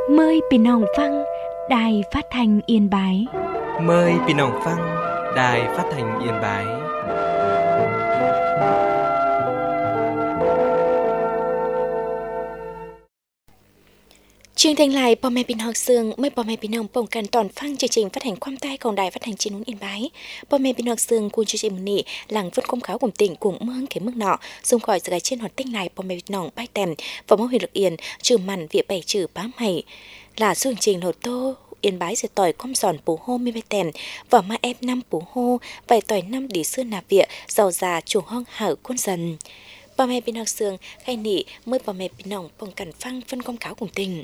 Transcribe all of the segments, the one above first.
Mờiพี่น้องฟังđài phát thanh Yên Bái. Mời พี่น้องฟัง Đài Phát thanh Yên Bái. Chương trình lạiพ่อแม่พี่น้องซึ่งเมื่อพ่อแม่พี่น้องป้องกันตอนฟังchương trình phát hànhความใต้ของđài phát hànhจีนYên Bái. พ่อแม่พี่น้องซึ่งคุณchương trìnhมื้อนี้หลังฝนcông khảo cùng tỉnh cùngเมืองเข็มเมืองนอxung khỏi sự trên hoạt tinh nàyพ่อแม่พี่น้องbái tèm và mong huyện Lục Yên trừ mặn vỉa bảy trừ bám mày là chương trình hồ tô Yên Bái sẽ tỏi com giòn bù hô mi bái tèm và ma ép năm bù hô vài tỏi năm đi xưa nạp vỉa giàu già chuồng hoang hở quân dần. พ่อแม่พี่น้องซึ่งใครนี่เมื่อพ่อแม่พี่น้องป้องกันฟังphân công khảo cùng tỉnh.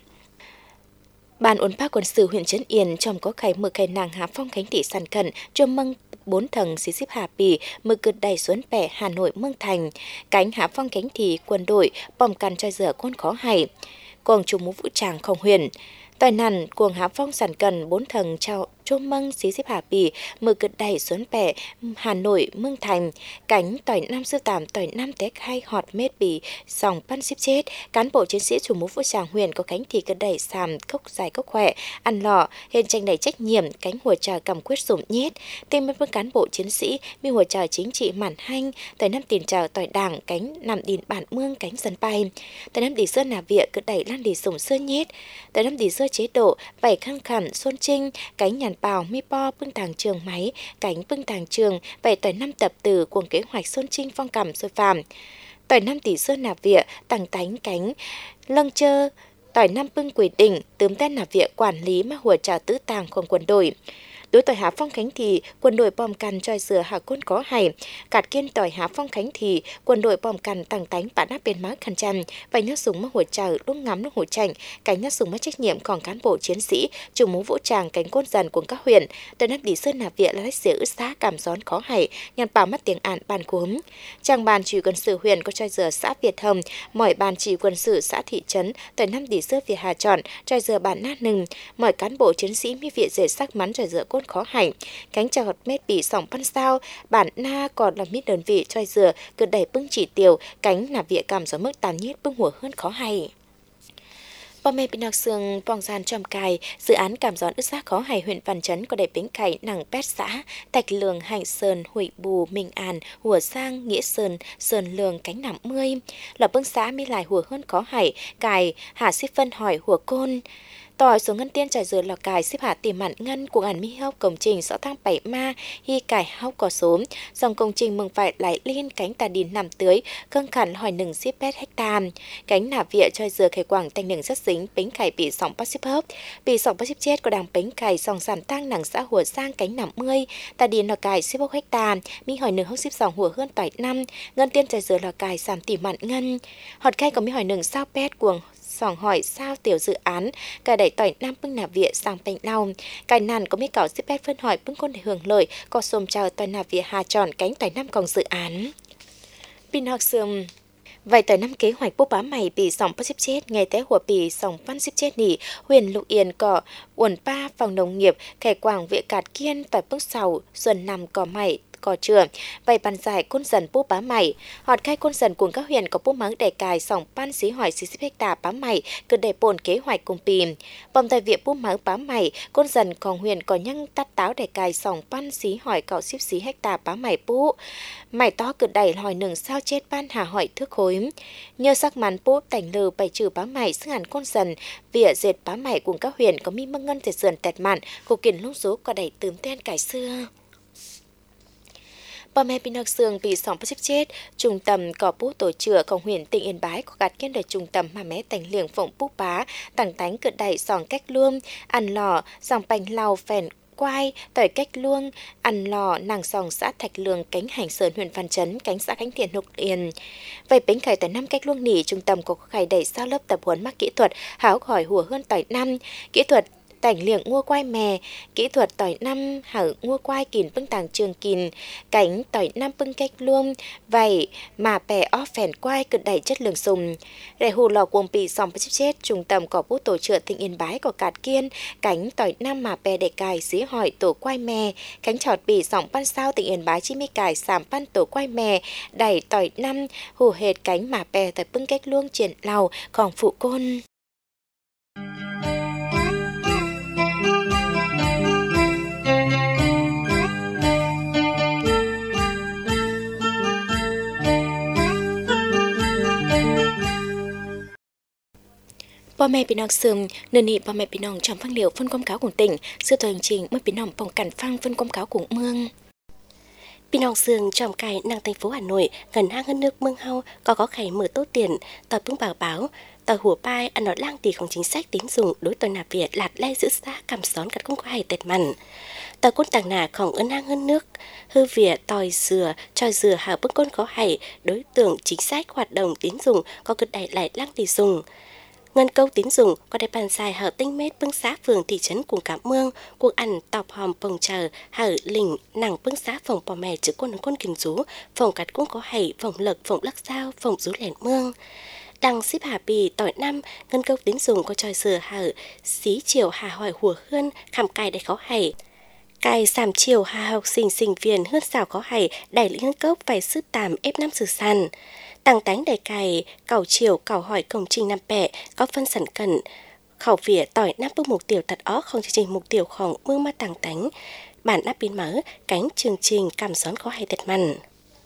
Ban ổn pa quân sự huyện Trấn Yên trong có khai mở khai nàng Hà Phong Khánh thị sàn cận cho mừng 4 thần xí xíp Hà Bì mở cực đầy xuống bẻ Hà Nội Mương Thành cánh Hà Phong Khánh thị quân đội bom can trai dở con khó hay quần chúng vũ trang không huyền tài nằn cuồng Hà Phong sàn cận 4 thần trao cho mừng xí xíp Hà Bì mở cực đầy xuống bẻ Hà Nội Mương Thành cánh tỏi năm sư tạm tỏi năm té khai họt mét bì sòng pan xíp chết cán bộ chiến sĩ chủ mũ vũ trang huyền có cánh thì cực đầy sàm cốc dài cốc khỏe ăn lọ hiện tranh đầy trách nhiệm cánh hùa trà cầm quyết sụm nhét tên mấy cán bộ chiến sĩ mi hùa trà chính trị mản hanh tỏi năm tiền trà tỏi đảng cánh nằm đìn bản mương cánh dân bay tỏi năm đi sơ nà vịa cực đầy lan đi sủng sơ nhét tỏi năm đi sơ chế độ bảy khăn khẩn xuân trinh cánh nhàn bào mi po bưng tàng trường máy cánh bưng tàng trường bảy tỏi năm tập từ cuồng kế hoạch xuân trinh phong cảm xôi phàm tỏi năm tỷ sơ nạp vịa tàng tánh cánh lâng chơ tỏi năm bưng quỷ đỉnh tướm tên nạp vịa quản lý mà hùa trà tứ tàngของquân đội đối tỏi Hà Phong Khánh thì quân đội bom can troi dừa Hà Côn có hay cạt kiên tỏi Hà Phong Khánh thì quân đội bom can tàng tánh bản áp bên má khăn chăn và nhát súng mà hùa trà lúc ngắm lúc hùa chảnh cánh nhát súng mà trách nhiệmของcán bộ chiến sĩ chủ mũ vũ trang cánh côn dần của các huyện tỏi nắp đi sơn nạp vịa là lách xỉa ướt xá cảm gión khó hay nhàn bảo mắt tiếng ạn bàn cúm trang ban chỉ quân sự huyện có troi dừa xã Việt Hồng mọi ban chỉ quân sự xã thị trấn tỏi năm đi sơ Việt Hà Tròn troi dừa bản nát nừng mọi cán bộ chiến sĩ mi viện dễ sắc mắn troi dừa côn khó hành cánh trà hột mét bị sòng pan sao bản na còn là mít đơn vị troi dừa cứ đẩy bưng chỉ tiêu cánh nạp vịa cảm gió mức tàn nhiết bưng hùa hơn khó hay.พ่อแม่พี่น้องซึ่งปองซานจอมไก่dự án cảm gió ướt xác khó hay huyện Văn Chấn có đầy bến cày nặng pét xã Thạch Lường Hạnh Sơn Hủy Bù Minh An Hùa Sang Nghĩa Sơn Sơn Lường cánh nằm mươi là bưng xã mi lại hùa hơn khó hay cài hạ xích phân hỏi hùa côn tỏi số ngân tiên trải dừa lò cài xếp hạ tìm mặn ngân của ngàn mi hốc công trình rõ thang bảy ma hi cài hốc có số dòng công trình mừng phải lại liên cánh tà đìn nằm tưới cân khẩn hỏi nừng xếp pét hectare cánh nạp vịa trôi dừa khởi quảng thành nừng rất dính bánh khải bị sóng bắt xếp hấp bị sóng bắt xếp chết có đàng bánh khải sòng sản tăng nặng xã hùa sang cánh nằm mươi tà đìn lò cài xếp hốc hectare mi hỏi nừng hốc xếp sòng hùa hơn tỏi năm ngân tiên trải dừa lò cài giảm tìm mặn ngân họt khai có mi hỏi nừng sao pét cuồng sòng hỏi sao tiểu dự án cài đẩy tỏi nam bưng nạp vịa sang bánh lau cài nàn có mi cảo xếp pét phân hỏi bưng con để hưởng lợi có xôm chào tỏi nạp vịa Hà Tròn cánh tỏi nam còn dự án pin học sườn vậy tỏi năm kế hoạch bố bá mày bị sòng bắt xếp chết ngày té hùa bị sòng văn xếp chết nỉ huyện Lục Yên cỏ uẩn pa phòng nông nghiệp khẻ quảng vịa cạt kiên tỏi bức sầu xuân nằm cỏ mày cò chừa vậy bàn giải côn dần bố bá mày họt khai côn dần cùng các huyện có bố mắng để cài sòng pan xí hỏi xí hectare bá mày cứ để bồn kế hoạch cùng pìm vòng tại viện bố mắng bá mày côn dần còn huyện có nhăng tắt táo để cài sòng pan xí hỏi cạo xí hectare bá mày bố mày to cứ đẩy hỏi nừng sao chết ban hà hỏi thước khối nhờ sắc màn bố tảnh lừ bày trừ bá mày sức hẳn côn dần vỉa dệt bá mày cùng các huyện có mi măng ngân dệt sườn tẹt mạn của kiền lúc số có đẩy tướm tên cải xưa. Bà mẹ Pin Học Sương bị sóng bắt chết, trung tâm có bút tổ chữa công huyện tỉnh Yên Bái có gạt kiên đời trung tâm mà mẹ tành liềng phộng bút bá, tặng tánh cự đẩy sòng cách luôn, ăn lò, dòng bánh lau phèn quai, tỏi cách luông, ăn lò, nàng sòng xã Thạch Lường cánh Hành Sơn huyện Văn Chấn, cánh xã Khánh Thiện Lục Yên. Vậy bánh khải tỏi năm cách luông nỉ, trung tâm có khải đẩy sao lớp tập huấn mắc kỹ thuật, háo hỏi hùa hơn tỏi năm, kỹ thuật tảnh liệng ngua quai mè, kỹ thuật tỏi năm hở ngua quai kìn bưng tàng trường kìn, cánh tỏi năm bưng cách luông, vậy mà bè ó phèn quai cực đẩy chất lượng sùng. Để hù lò cuồng bị sòng bắt chết, trung tâm có bút tổ chữa tỉnh Yên Bái có cạt kiên, cánh tỏi năm mà bè để cài xí hỏi tổ quai mè, cánh trọt bị sòng pan sao tỉnh Yên Bái chỉ mi cài sàm pan tổ quai mè, đẩy tỏi năm hù hệt cánh mà bè tại bưng cách luông triển lầu còn phụ côn. พ่อแม่พี่น้องซึมเนื่องนี้พ่อแม่พี่น้องจอมฟังเหลียวphân công cáo của tỉnh sự thời trình mớiพี่น้องป้องกันฟังphân công cáo của mương พี่น้องเสืองจอมไก่นางthành phố Hà Nội gần hang hơn nước mương hau có khải mở tốt tiền tờ bưng bảo báo tờ hùa pai ăn nói lang tỷของchính sách tín dụng đối tờ nạp Việt lạt lay giữ xa cầm xón cắt không có hay tệt mặn tờ côn tàng nàของấn hang hơn nước hư Việt tòi dừa tròi dừa hào bưng côn có hay đối tượng chính sách hoạt động tín dụng có cực đại lại lang tỷ dùng ngân câu tín dụng có đại bàn dài hở tinh mét bưng xã phường thị trấn cùng cả mương cuộc ăn tọp hòm phòng chờ hở lình nàng bưng xã phòng bò mè chữ con kìm rú phòng cắt cũng có hay phòng lực phòng lắc sao phòng rú lẻn mương đằng ship hà bì tỏi năm ngân câu tín dụng có tròi sửa hở xí chiều hà hỏi hùa hơn khảm cài để khó hay cài sàm chiều hà học sinh viên hơn xào có hay đẩy lý ngân cốc phải sư tàm ép năm sử sàn tăng tánh đầy cài cầu chiều cầu hỏi công trình năm bẹ có phân sản cần khẩu vỉa tỏi nắp bước mục tiêu thật ó không chương trình mục tiêuของmương ma tăng tánh bản nắp biến mở cánh chương trình cảm xón có hay tệt mặn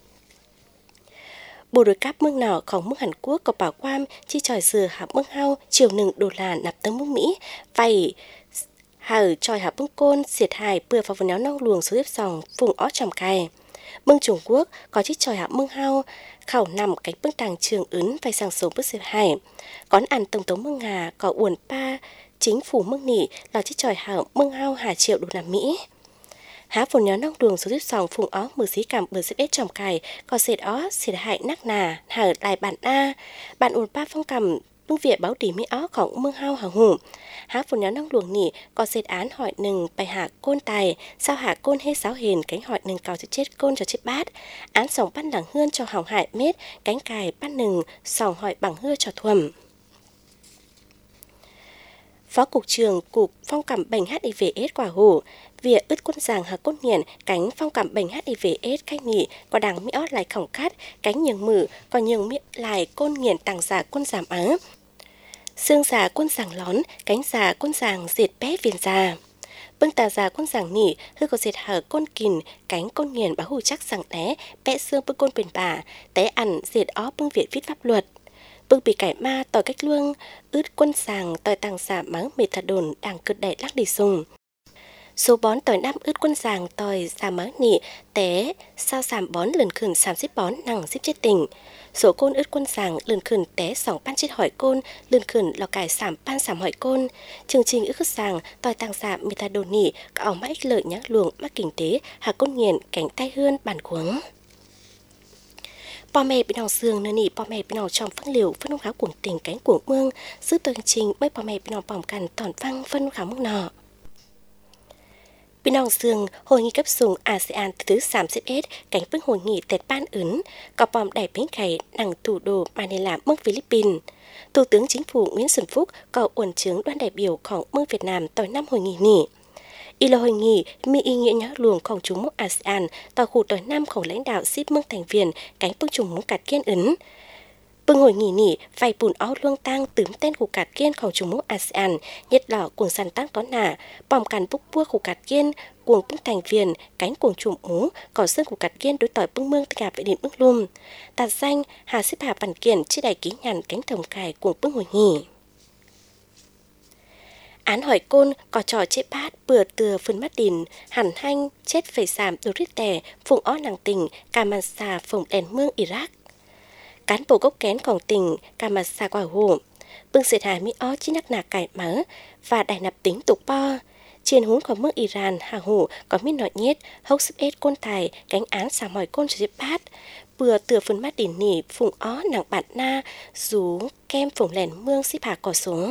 bộ đội cáp mương nọของmương Hàn Quốc có bảo quan chi tròi dừa hạ mương hao chiều $1 nạp tấm mương Mỹ vay hở tròi hạ mương côn diệt hại bừa vào vườn éo nong luồng số tiếp sòng vùng ó trầm cài mương Trung Quốc có chiếc tròi hạ mương hao khẩu nằm cánh bưng tàng trường ứng vay sang số bước xếp hải quán ăn tổng thống mương Hà có uồn pa chính phủ mương nỉ là chiếc tròi hạ mương hao hà triệu $1 Mỹ há phồn nhớ nong đường số tiếp sòng phùng ó mưa xí cảm bờ xếp ết tròm cài có xệt ó xệt hại nắc nà hở lại bản a bạn uồn pa phong cầm mương Việt báo tỉ mỹ óของmương hao hà hủ há phồn nhớ nong luồng nỉ có xệt án hỏi nừng bài hạ côn tài sao hạ côn hết sáo hền cánh hỏi nừng cào cho chết côn cho chết bát án sòng bắt đẳng hươn cho hỏng hại mết cánh cài bắt nừng sòng hỏi bằng hưa cho thuầm Phó Cục trưởng Cục Phong cảm bệnh HIV/AIDS quả hủ việc ứt quân giàng hà cốt nghiền cánh phong cảm bệnh HIV/AIDS cách nghị có đảng mỹ ót lại khổng cát cánh nhường mử có nhường miệng lại côn nghiền tàng giả quân giảm á xương giả quân giàng lón cánh giả quân giàng diệt bé viền già bưng tà giả quân giàng nỉ hư có diệt hở côn kìn cánh côn nghiền báo hù chắc rằng té bé xương bưng côn bền bà té ăn diệt ó bưng viện viết pháp luật bưng bị cải ma tỏi cách luông ứt quân giàng tỏi tàng giả máu methadone đang cực đẩy lắc đi dùng số bón tỏi năm ứt quân giàng tỏi giảm máu nị té sao giảm bón lần khẩn giảm xếp bón năng xếp chết tỉnh số côn ứt quân giàng lần khẩn té sòng pan chết hỏi côn lần khẩn lò cải giảm pan giảm hỏi côn chương trình ứt giàng tỏi tàng giả methadone nị có ảo mã ích lợi nhá luồng mắc kinh tế hà côn nghiền cánh tay hơn bản cuốngพ่อแม่พี่น้องเสืองเนื้อนี่พ่อแม่พี่น้องชอมฟังเหลียวฟังนุ่งขาวกวงติ่งแกงกวงเมืองซื้อตัวจริงไม่พ่อแม่พี่น้องปอมกันตอนฟังฟังนุ่งขาวเมืองนอพี่น้องเสืองhội nghị cấp sùng ASEAN thứ 31 cánh phương hội nghị Tết Ban Ứng có bom đại bến cày nằng thủ đô Manila nước Philippines Thủ tướng Chính phủ Nguyễn Xuân Phúc có uẩn chướng đoàn đại biểuของเมืองViệt Nam tại năm hội nghị nỉ ý là hội nghịมีý nghĩa nhớ luồngของchúng mốc ASEAN tàu khu tối nămของlãnh đạo ship mương thành viên cánh phương trùng mốc cạt kiên ứng bưng hội nghị nỉ vài bùn ó luông tăng tướm tên khu cạt kiênของchúng mốc ASEAN nhất là cuồng sàn tăng có nả bòm càn búc bua khu cạt kiên cuồng bưng thành viên cánh cuồng trùng mú có xương khu cạt kiên đối tỏi bưng mương tất cả vệ điện bưng lùm tạt danh hà xếp hà văn kiện chi đại ký nhàn cánh thồng cài cuồng bưng hội nghị án hỏi côn có trò chế bát bừa từa phân mắt đìn hẳn hanh chết phải giảm đồ rít tè phụng ó nàng tình cà mà xà phồng đèn mương Iraq cán bộ gốc kénของtỉnh cà mà xà quả hồ bưng sệt hà mỹ ó chi nắc nà cải mớ và đài nạp tính tục po chiến hún của mương Iran hà hồ có miết nội nhét hốc sức ết côn tài cánh án xà hỏi côn cho chế bát bừa từa phân mắt đìn nỉ phụng ó nàng bạn na rú kem phồng lèn mương xếp hà cỏ xuống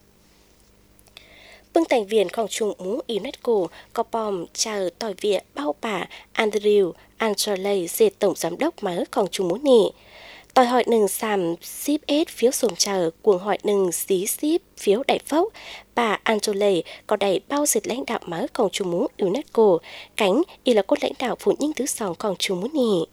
bưng thành viênของchung mũ UNESCO có bom chờ tỏi viện bao bà Andrew Angelay dệt tổng giám đốc mớiของchung mũ nị tỏi hỏi nừng xàm ship ết phiếu sồm chờ cuồng hỏi nừng xí ship phiếu đại phốc bà Angelay có đầy bao dệt lãnh đạo mớiของchung mũ UNESCO cánh y là cốt lãnh đạo phụ nhân thứ sòngของchung mũ nị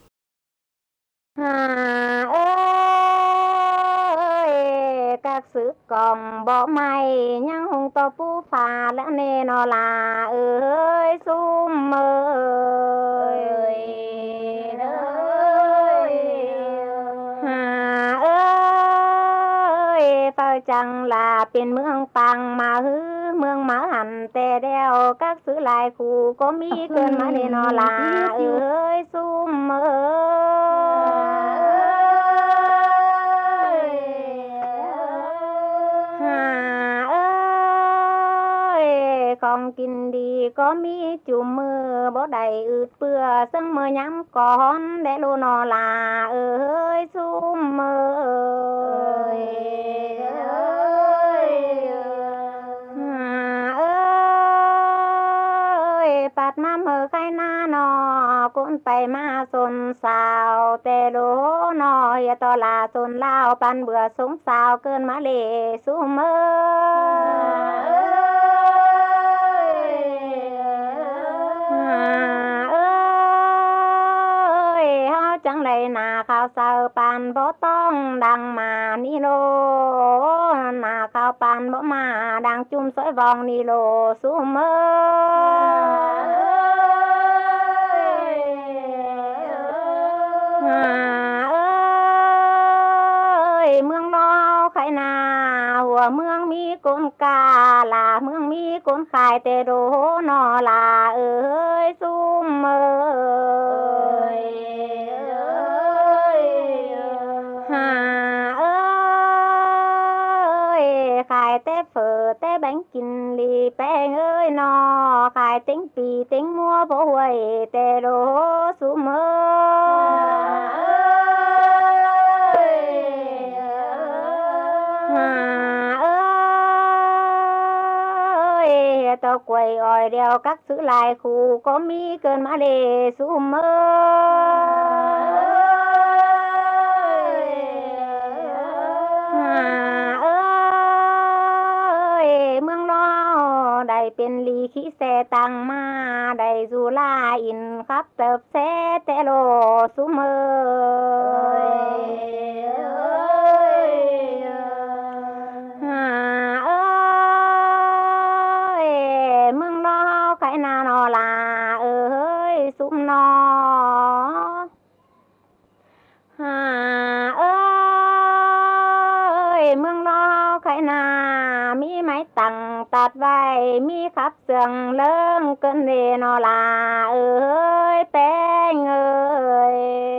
các sự còn bỏ mày nhang hồng to pu phà lẽ nè nó là ơi sum ơi ơi hà ơi phơi จังลาเป็นเมืองปังมาฮือเมืองมาหันแต่เดียวกักซื้อลายคู่ก็มีเกินมาเนนอลาเอ้ยซุ่มเอ้ยหาเอ้ยของกินดีก็มีจุ่มมือบ่ได้อืดเปื่อซึ่งมือย้ำก่อนได้โลนอลาเอ้ยซุ่มเอ้ยปัดมาเมื่อใครหน้านอกุนไปมาสนสาวแต่โลนออย่าต่อลาสนลาวปันเบื่อสงสาวเกินมาเลสู้เมื่จังไรนาข้าวเสาปานบ่ต้องดังมานี่โลนาข้าวปานบ่มาดังจุ่มสวยวองนี่โลสู้เมื่เมืองนอไข่นาหัวเมืองมีก้นกาลาเมืองมีก้นขายแต่โดนอลาเอ้ยซุ่มเอ้ยหาเอ้ยขายแต่เฝอแต่แบงกินลีแป้งเอ้ยนอขายติ้งปีติ้งมัวบ่หวยแต่โดซุ่มเอ้ยตะกวยอ้อยเดียวกักซื้อลายคู่ก็มีเกินมาเลซุ่มเอ้ยเมืองนอได้เป็นลีขี้แสตังมาได้จูลาอินครับเติบแสแต่โลซุ่มเอ้ยเมืองนอไข่นานอลาเอ้ยซุ่มนอเอ้ยเมืองนอไข่นามีไม้ตังตัดไว้มีขับเสื่องเลิ่งเกินเรนอลาเอ้ยแป้งเอ้ย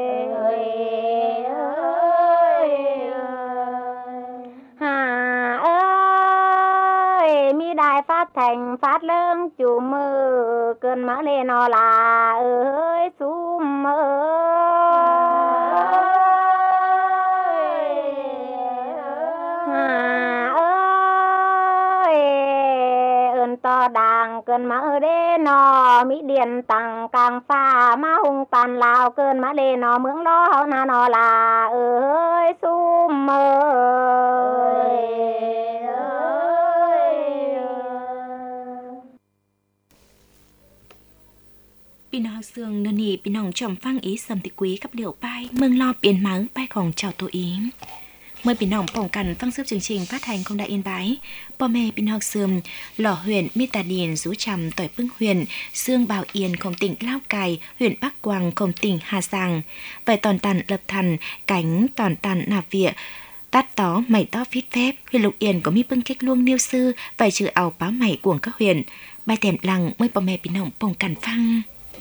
หาเอ้ยมีได้ฟาดแทงฟาดเลิ่งจูมือเกินมาเลนอลาเอ้ยซุ่มเอ้ยต่อด่างเกินมาเด้นอมิเดียนตังกลางฟ้ามาหุงปันลาวเกินมาเลนอเมืองล้อเฮานานอลาเอ้ยซุ่มเอ้ยพี่น้องเสืองนนี่พี่น้องจอมฟังอีสำติกุยกับเหลียวไปเมืองรอเปลี่ยนหมังไปของเจ้าตัวเองเมื่อพี่น้องป้องกันฟังซึบจริงๆphát hành không đã yên báiพ่อแม่พี่น้องเสื่อมหล่อhuyện mi tà điền rú trầm tỏi bưng huyện xương bào yênของtỉnh Lao Cai huyện Bắc Quangของtỉnh Hà Giang vài tòn tàn lập thành cánh tòn tàn nạp vịa tát tó mày to phít phép huyện Lục Yên có mi bưng cách luông niêu sư vài chữ ảo báo mày của các huyện bài thèm lằng mớiพ่อแม่พี่น้องป้องกันฟัง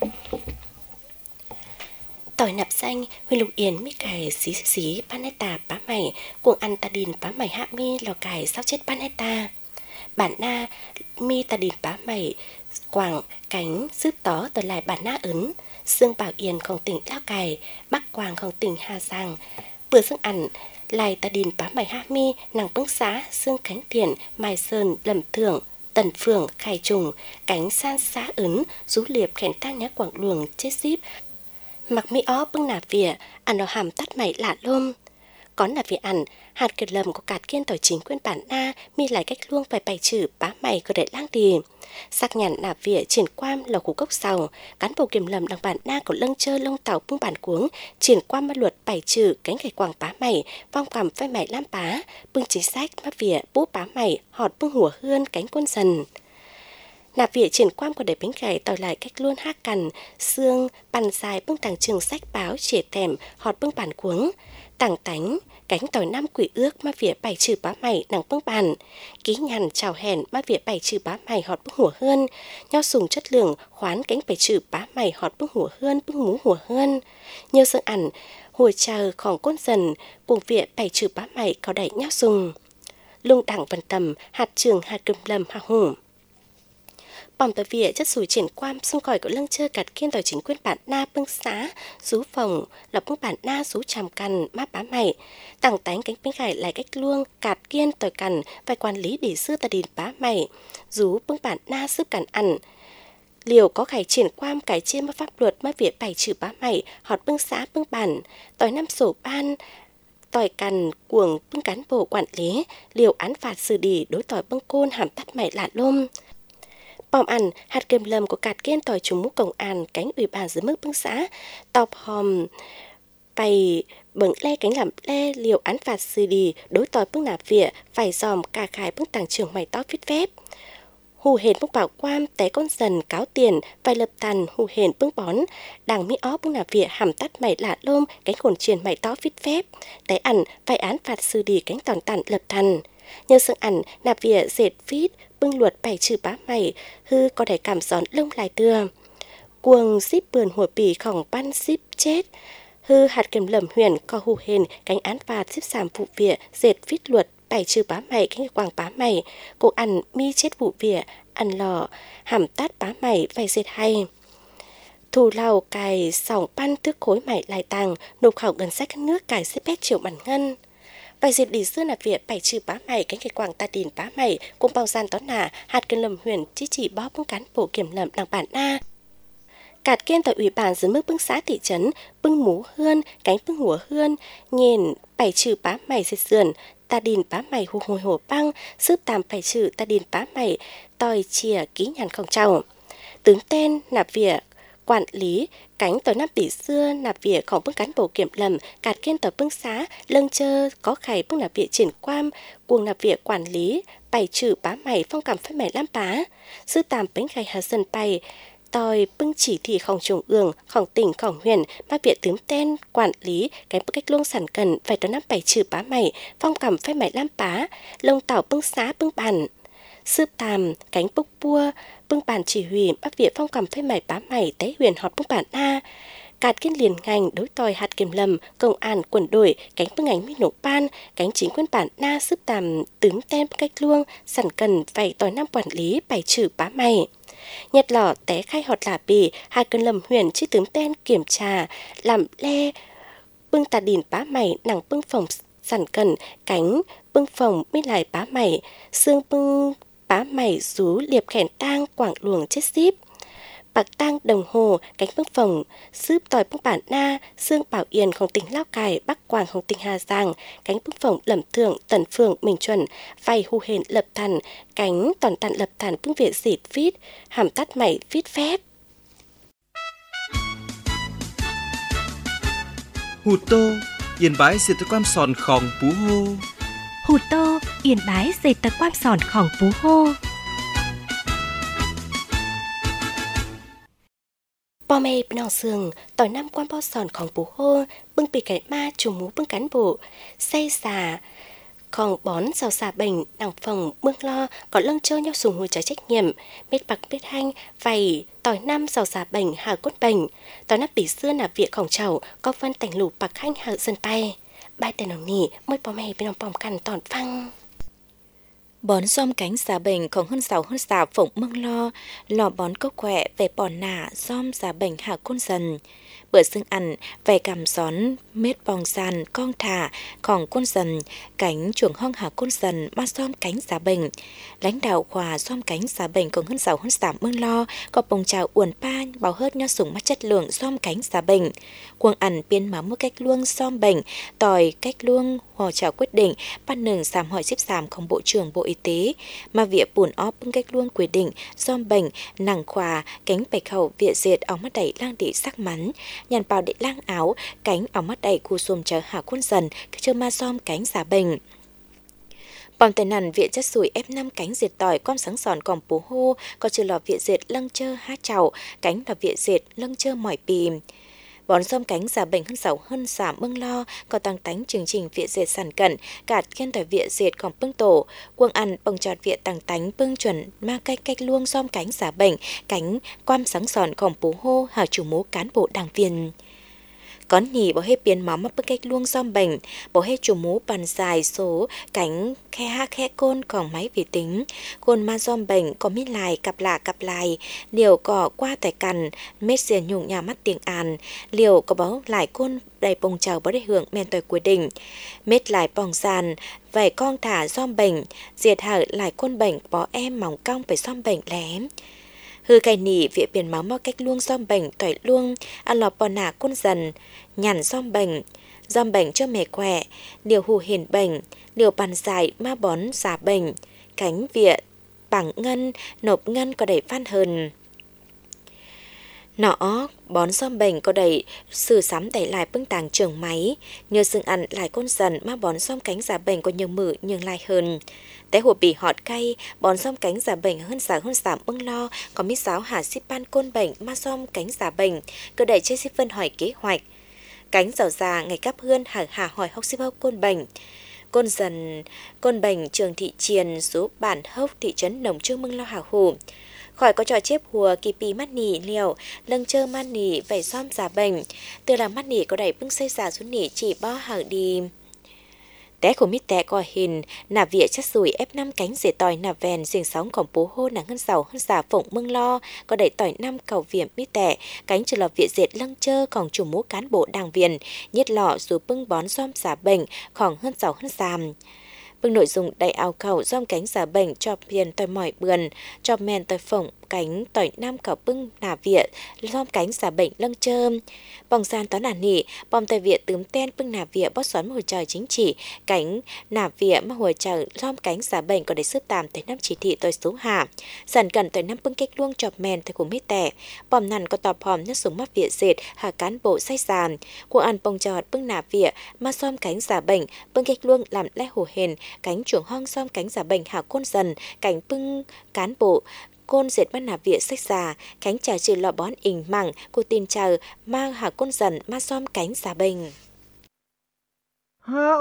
tỏi nạp xanh huyện Lục Yên mi cài xí paneta bá mày cuồng ăn tà đìn bá mày hạ mi lò cài sao chết paneta bản na mi tà đìn bá mày quảng cánh sức tó tờ lại bản na ấn xương bảo yênของtỉnh Lao Cai Bắc Quangของtỉnh Hà Giang bữa xương ăn lại tà đìn bá mày hạ mi nàng bưng xá xương cánh tiền mai sơn lầm thưởng tần phường khải trùng cánh san xá ấn rú liệp khèn tang nhá quảng luồng chết ship mặc mi ó bưng nạp vỉa ăn nó hàm tắt mày lạ lôm có nạp vỉa ăn hạt kiệt lầm của cạt kiên tỏi chính quyên bản na mi lại cách luông phải bày trừ bá mày có để lang đi sắc nhàn nạp vỉa triển quam là củ cốc sầu cán bộ kiểm lầm đằng bản na của lâng chơ lông tàu bưng bản cuống triển quam ma luật bày trừ cánh gạch quảng bá mày vong cầm phai mày lam bá bưng chính sách mắt vỉa bú bá mày họt bưng hùa hươn cánh quân dần Nạp vỉa triển quan của để bánh gãy tỏi lại cách luôn hát cằn, xương, bàn dài bưng tàng trường sách báo, chỉa tèm, họt bưng bàn cuống. Tàng tánh, cánh tỏi năm quỷ ước mà vỉa bày trừ bá mày nặng bưng bàn. Ký nhằn chào hèn mà vỉa bày trừ bá mày họt bưng hùa hơn. Nho sùng chất lượng, khoán cánh bày trừ bá mày họt bưng hùa hơn, bưng mú hùa hơn. Nhờ sương ẩn, hùa chờ khỏng côn dần, buồng vỉa bày trừ bá mày có đẩy nho sùng. Lung đẳng vần tầm, hạt trường hạt cầm lầm hạ hùng. Bỏng tờ vỉa chất sủi triển quan xung còi của lưng chơi cạt kiên tỏi chính quyền bản na bưng xá, rú phòng, lập bưng bản na rú tràm cằn, mát bá mày. Tàng tánh cánh bánh gải lại cách luông, cạt kiên tỏi cằn, phải quản lý để xưa tà đìn bá mày, rú bưng bản na sức cằn ăn. Liều có khải triển quan cải chiêm mà pháp luật mà vỉa bày trừ bá mày, họt bưng xá bưng bản, tỏi năm sổ ban, tỏi cằn cuồng bưng cán bộ quản lý, liều án phạt xử lý đối tỏi bưng côn hàm tắt mày lạ lôm. Bòm ăn, hạt kềm lầm của cạt kiên tỏi trùng mũ công an, cánh ủy ban dưới mức bưng xã, tọp hòm, bày bừng le cánh làm le liều án phạt xử lý đối tỏi bưng nạp vỉa, phải dòm cả khải bưng tàng trường mày to viết phép. Hù hển bưng bảo quan, té con dần cáo tiền, phải lập tàn, hù hển bưng bón, đằng mi ó bưng nạp vỉa hàm tắt mày lạ lôm, cánh hồn truyền mày to viết phép, té ẩn, phải án phạt xử lý cánh tòn tàn lập thần. Nhờ sương ẩn, nạp vỉa dệt viết, bưng luật bày trừ bá mày, hư có thể cảm gión lông lại tưa. Cuồng xíp bườn hùa bì khỏng ban xíp chết, hư hạt kiểm lầm huyền co hù hền cánh án phạt xíp giảm vụ vỉa, dệt viết luật bày trừ bá mày cánh quàng bá mày, cô ăn mi chết vụ vỉa, ăn lò, hàm tát bá mày vay dệt hay. Thù lao cài sòng ban tước khối mày lại tàng, nộp khảo ngân sách nước cài xếp bét triệu bản ngân. Vài dịp đi xưa là việc bày trừ bá mày cánh cái quảng ta đìn bá mày cùng bao gian tón nà hạt cân lầm huyền chỉ bó bưng cán bộ kiểm lầm đằng bản na. Cạt kiên tại ủy ban dưới mức bưng xã thị trấn, bưng mú hươn, cánh bưng hùa hươn, nhìn bày trừ bá mày dệt sườn, ta đìn bá mày hù hồi hổ băng, sức tàm bày trừ ta đìn bá mày, tòi chìa ký nhàn không trầu. Tướng tên nạp vỉa quản lý cánh tỏi năm tỷ xưa nạp vỉaของbưng cán bộ kiểm lầm cạt kiên tỏi bưng xá lâng chơ có khải bưng nạp vỉa triển quan cuồng nạp vỉa quản lý bày trừ bá mày phong cảm phép mày lam bá sư tàm bánh gầy hà dân bày tòi bưng chỉ thịของtrung ươngของtỉnhของhuyện mà vỉa tướng tên quản lý cái bức cách luông sản cần phải tỏi năm bày trừ bá mày phong cảm phép mày lam bá lông tảo bưng xá bưng bàn sư tàm cánh bốc bua bưng bàn chỉ huy bác viện phong cầm phê mày bá mày té huyền họt bưng bản na cạt kiên liền ngành đối tòi hạt kiểm lầm công an quần đội cánh bưng ngành mi nổ ban cánh chính quyền bản na sư tàm tướng tên cách luông sản cần phải tòi năm quản lý bày trừ bá mày nhật lỏ té khai họt lả bì hạt cần lầm huyền chi tướng tên kiểm tra làm le bưng tà đìn bá mày nặng bưng phòng sản cần cánh bưng phòng mi lại bá mày xương bưng bá mày rú liệp khẻn tang quảng luồng chết xíp bạc tang đồng hồ cánh bưng phòng xướp tỏi bưng bản na xương bảo yênของtỉnh Lao Cai bắc quảngของtỉnh Hà Giang cánh bưng phòng lẩm thượng tần phường mình chuẩn vay hù hển lập thần cánh toàn tàn lập thần bưng viện dịt vít hàm tắt mày vít phép Hù tô yên bái diệt tới quan sòn khòng pú hô Hù tô yên bái dệt tật quan sòn khòng pú hô bò mê bên nòng sườn tỏi năm quan bao sòn khòng pú hô bưng bì cải ma trùng mú bưng cán bộ say xà khòng bón rào xà bệnh đằng phòng mương lo có lưng chơi nhau sùng hùi trái trách nhiệm mết bạc mết hanh vầy tỏi năm rào xà bệnh hà cốt bệnh tỏi năm bỉ xưa nạp viện khòng chầu có phân tành lù bạc hanh hà dân bay bài tên nòng nỉ môi bò mê bên nòng bòm cằn tòn phăng bón xóm cánh xà bệnhของhơn xà phụng mương lo lò bón cốc quẹ về bò nả xóm xà bệnh hạ côn dần bữa xương ăn về cầm xón mết bong sàn con thảของcôn dần cánh chuồng hong hạ côn dần ma xóm cánh xà bệnh lãnh đạo khoa xóm cánh xà bệnhของhơn xà mương lo có bông chào uẩn pa bảo hết nho sủng mắt chất lượng xóm cánh xà bệnh cuồng ăn biên má mua cách luông xóm bệnh tòi cách luông hòa chào quyết định ban nừng sám hỏi xếp sámของbộ trưởng bộ y tế mà viện bùn óp bưng cách luông quyết định xóm bệnh nặng khoa cánh bạch khẩu viện diệt áo mắt đẩy lang địa sắc mắn nhàn bào để lang áo cánh áo mắt đẩy cu xùm chờ hạ quân dần chờ ma xóm cánh xà bệnh Bọn tên nằn viện chất sủi ép 5 cánh diệt tỏi com sáng sòn còm bố hô, có trừ lò viện diệt lâng chơ há chảo, cánh lò viện diệt lâng chơ mỏi pìm. Bón xóm cánh giả bệnh hơn sầu hơn xả mưng lo, có tăng tánh chương trình viện diệt sản cận, cả kiên tỏi viện diệt còn bưng tổ, quân ăn bồng trọt viện tăng tánh bưng chuẩn ma cách luông xóm cánh giả bệnh, cánh quam sáng sòn còm bố hô hả chủ mố cán bộ đảng viên. Có nhì bỏ hết biến máu mắc bức cách luông xóm bệnh, bỏ hết chủ mố bàn dài số cánh khe ha khe côn còn máy vì tính, côn ma xóm bệnh có mít lại cặp lại, liều có qua tại cằn, mết xiên nhung nhà mắt tiếng An, liều có báo lại côn đầy bông trào bỏ để hưởng men tuổi cuối đỉnh, mết lại bong sàn, vài con thả xóm bệnh, diệt hở lại côn bệnh bỏ em mỏng cong phải xóm bệnh lém. Hư cài nỉ viện biển máu mau cách luông xóm bệnh tỏi luông, ăn lọp bò nả côn dần, nhằn xóm bệnh cho mẹ khỏe, điều hù hiền bệnh, điều bàn dài ma bón giả bệnh, cánh viện, bằng ngân, nộp ngân có đẩy phan hơn. Nọ, bón xóm bệnh có đẩy sử sắm đẩy lại bưng tàng trường máy, nhờ sừng ăn lại côn dần ma bón xóm cánh giả bệnh có nhiều mử nhường lại hơn. Té hồ bị họt cay, bón xóm cánh giả bệnh hơn giảm bưng lo, có mít giáo hạ xếp ban côn bệnh ma xóm cánh giả bệnh, cơ đẩy chế xếp vân hỏi kế hoạch. Cánh giàu già ngày cắp hươn hà hỏi học xếp hốc côn bệnh. Côn bệnh trường thị triền số bản hốc thị trấn Nồng Trương Mưng Lo hào hù. Khỏi có trò chép hùa kỳ pì mắt nỉ liều, lâng chơ mắt nỉ vẩy xóm giả bệnh. Từ là mắt nỉ có đẩy bưng xây giả xuống nỉ chỉ bo hở đi. Té của mít té có hình, nà vịa chất sủi ép 5 cánh dễ tỏi nà vèn riêng sóng còn bố hô nà hơn giàu hơn giả phụng mưng lo, có đẩy tỏi 5 cầu việm mít tẻ, cánh trừ lò vịa dệt lăng chơ còn chủ mố cán bộ đảng viên, nhất lọ dù bưng bón xóm giả bệnh, khoảng hơn giàu hơn giảm. Bưng nội dung đầy áo khẩu xóm cánh giả bệnh cho tiền tỏi mỏi bườn, cho men tỏi phộng, cánh tỏi 5 cầu bưng nà vịa, xóm cánh giả bệnh lăng chơ. Bòng san toán nà nỉ, bom tỏi vịa tướm ten bưng nà vịa bót xoắn hồi trời chính trị, cánh nà vịa mà hồi trời xóm cánh giả bệnh có để sức tàm tới 5 chỉ thị tỏi số hạ. Sản cần tỏi 5 bưng cách luông chọc men tới của mít tẻ, bom nằn có tọp hòm nhất súng mắt vịa dệt, hạ cán bộ say sàn. Cuộc ăn bông trọt bưng nà vịa, mà xóm cánh giả bệnh, bưng cách luông làm lẽ hồ hền, cánh chuồng hong xóm cánh giả bệnh hạ côn dần, cánh bưng cán bộ, côn dệt mắt nà vịa sách già, cánh trà trừ lọ bón ình mẳng, cô tin chờ mang hạ côn dần ma xóm cánh giả bệnh. Ha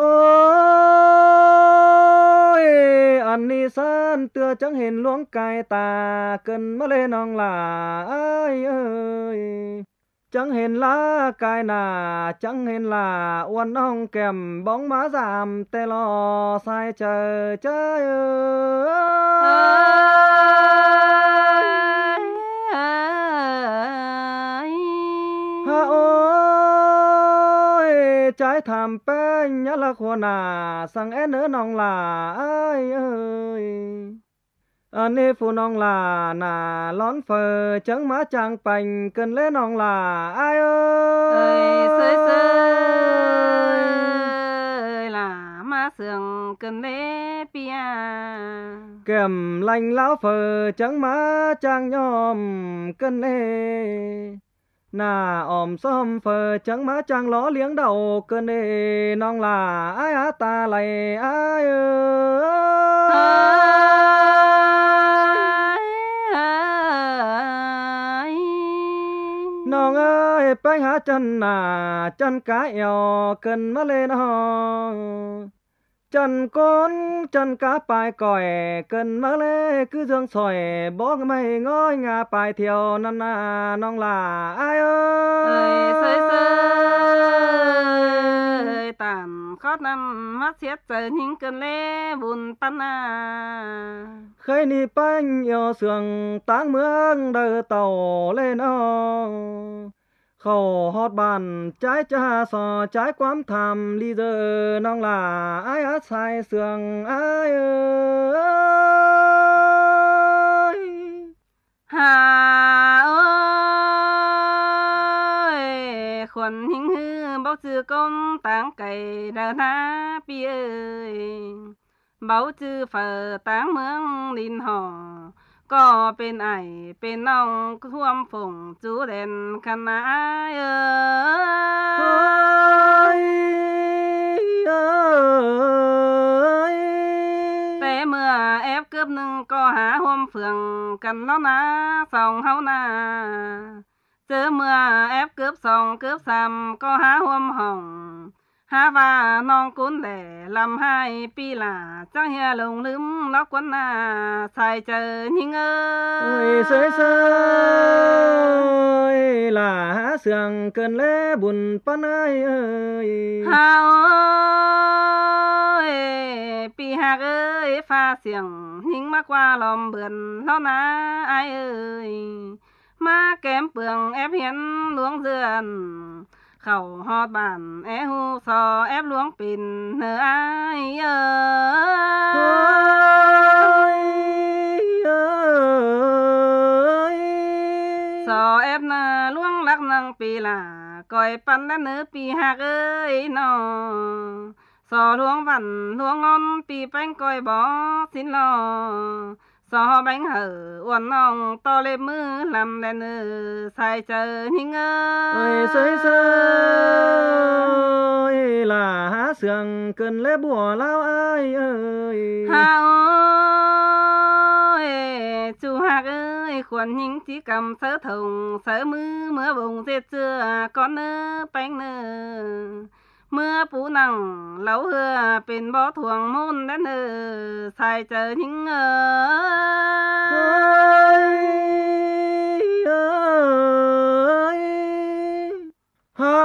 ôi, anh đi san tựa chẳng hình luống cài tà, cần mà lên ông là ai ơi. Chẳng hình lá cài nà, chẳng hình là uốn ông kèm bóng má giảm tê lo sai chờ chơi ha ôi, trái thảm bên nhá là khổ nà, sang én nữa nong là ai ơi. Anh đi phụ nong là nà lón phờ chẳng má chàng bành cần lên nong là ai ơi. Sơi là má sườn cần lê pia. Kèm lành lão phờ chẳng má chàng nhòm cần lê. Nà ổm xóm phờ chẳng má chàng ló liếng đầu cần lê nong là ai á ta lại ai ơi. Nong ơi bánh há chân nà chân cá eo cần má lên ho. Chân con chân cá bài còi cần má lê cứ dương sỏi bó mày ngói ngà bài thiều năn nà nong là ai ơi. Sơi tàn khót năm mắt xét giờ những cơn lê buồn pan à. Khơi ni bánh yêu sườn táng mương đời tàu lên khẩu hót bàn trái cha sò trái quám thầm ly giờ nong là ai á sai sườn ai ơi. Hà ơi khuẩn hình hư bao chư công táng cày đờ na bi ơi bao chư phở táng mương linh hò có bên ai bên nong thuâm phùng chú đèn khăn ai ơi ơi nâng có há hôm phường cần nó ná sòng hấu na chớ mưa ép cướp sòng cướp xàm có há hôm hồng há và non cuốn để làm hai pi là chẳng hề lùng lướm nó quấn na xài chờ nhưng ơi sơi sơi là há sườn cơn lẽ buồn pan ai ơi ha ơi pi hạc ơi pha xiềng nhưng mà qua lòng bườn nó ná ai ơi má kém bường ép hiến luống dườn khẩu hót bản é hu sò ép luống pin nở ai ơi sò ép na luống lắc năng pi là coi pan đã nở pi hạc ơi nó sò luống vằn luống ngon pi bánh coi bó xin lo sò bánh hở uốn nòng to lên mưa làm đèn xài chờ nhưng ơi sơi sơi là há sườn cơn lẽ bùa lao ai ơi ha ơi chú hạc ơi khuẩn những chỉ cầm sớ thùng sớ mưa vùng dệt chưa con nơ bánh nơ mưa phú nằng lâu hưa bên bó thuồng môn đến xài chờ những ha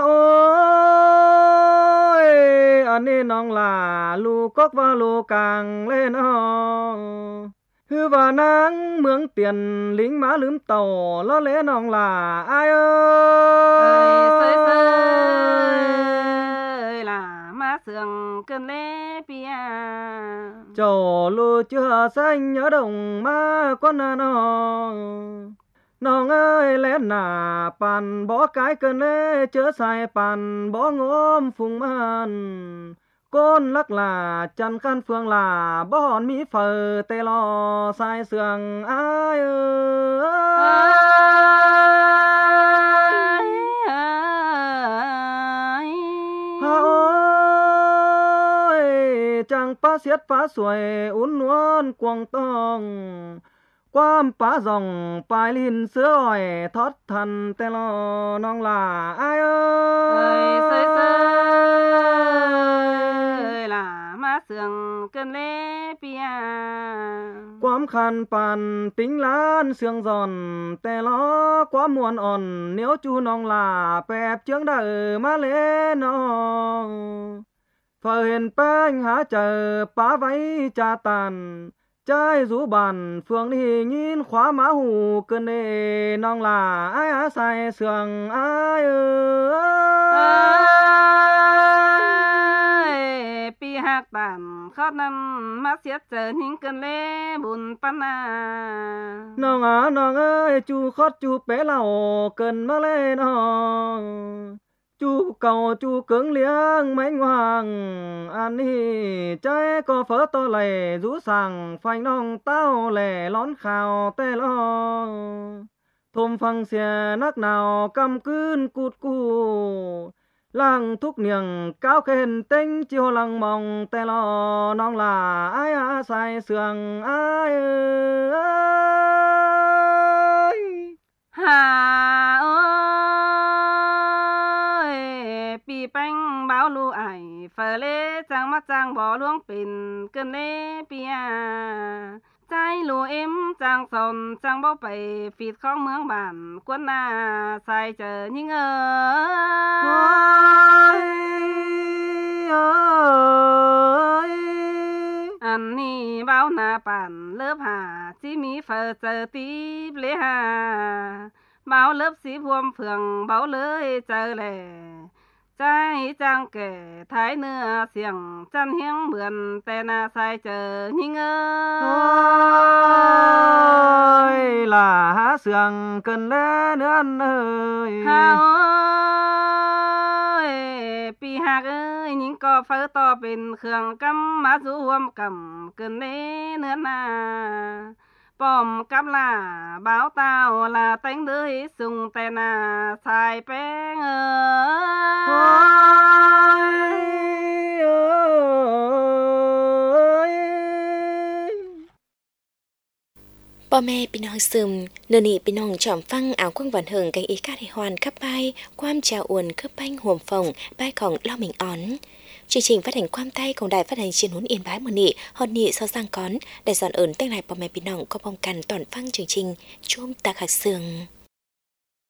ôi anh nên nong là lu cốc và lu càng lên hư và nắng mướn tiền lính má lướm tàu lo lẽ nong là ai sơi ơi là má sườn cơn lẽ bia chầu lu chưa xanh nhớ đồng má con nong ơi lẽ nà bàn bỏ cái cơn lẽ chớ sai bàn bỏ ngốm phùng man con lắc là chân khăn phương là bỏ hòn mỹ phở tê lo sai sườn ai ha ơi chẳng phá xiết phá xuôi uốn nuôn quăng tông quam phá dòng bài linh sữa ỏi thoát thần tê lo nong là ai ơi sơi là má sườn cơn lẽ bia quam khăn bàn tính lan sương giòn tê lo quá muôn òn nếu chú nong là bẹp chướng đời má lẽ nó phở hiền bánh há chờ bá váy cha tàn trái rú bàn phương đi nhìn khóa má hù cơn đê nong là ai á sai sườn ai pi hạc tàn khó năm mắt xiết chờ những cơn lẽ buồn pan nong ơi chú khót chú bé lầu cơn má lên chú cầu chú cứng liếng mấy hoàng ăn hi trái có phở to lầy rú sàng phanh nong tao lẻ lón khào tê lo thôm phăng xe nắc nào căm cươn cụt cu làng thúc niềng cao khen tinh chiều lăng mong tê lo nong là ai á sai sườn ai ơi hà ơi pi bánh báo lu ải phở lê trang mắt trang bỏ luống pin cơn lê pia trái lúa em trang sòn trang bao bầy phịt không mướn bản quân na xài chờ những anh ni báo na bản lớp hà chỉ mi phở chờ tí lê hà báo lớp sĩ vuông phường báo lưới chờ lệ trái trang kể thái nưa xiềng chăn hiếng mượn tè na sai chờ nhưng ơi là há sườn cần lẽ nữa anh ơi ha ơi pi hạc ơi những co phở to bên khương cắm má rú huôm cầm cần lẽ nữa na bom cắm là báo tao là tánh đứa sung tè na sai bé ơi พ่อแม่พี่น้องซึมเนนี่พี่น้องจอมฟังเอาquangวันเหิงกันอีกาได้hoàn cấp bayความtrào uồn cấp banh huồm phồng bayของLo Mình Ón chương trình phát hành quam tayของđài phát hành truyền huấn Yên Báiมื้อนี้ฮอดนี้sau sang cón để dọn ơnแต่งหลายพ่อแม่พี่น้องก็ป้องกันตอนฟังchương trình chuôngตาขัดเสือง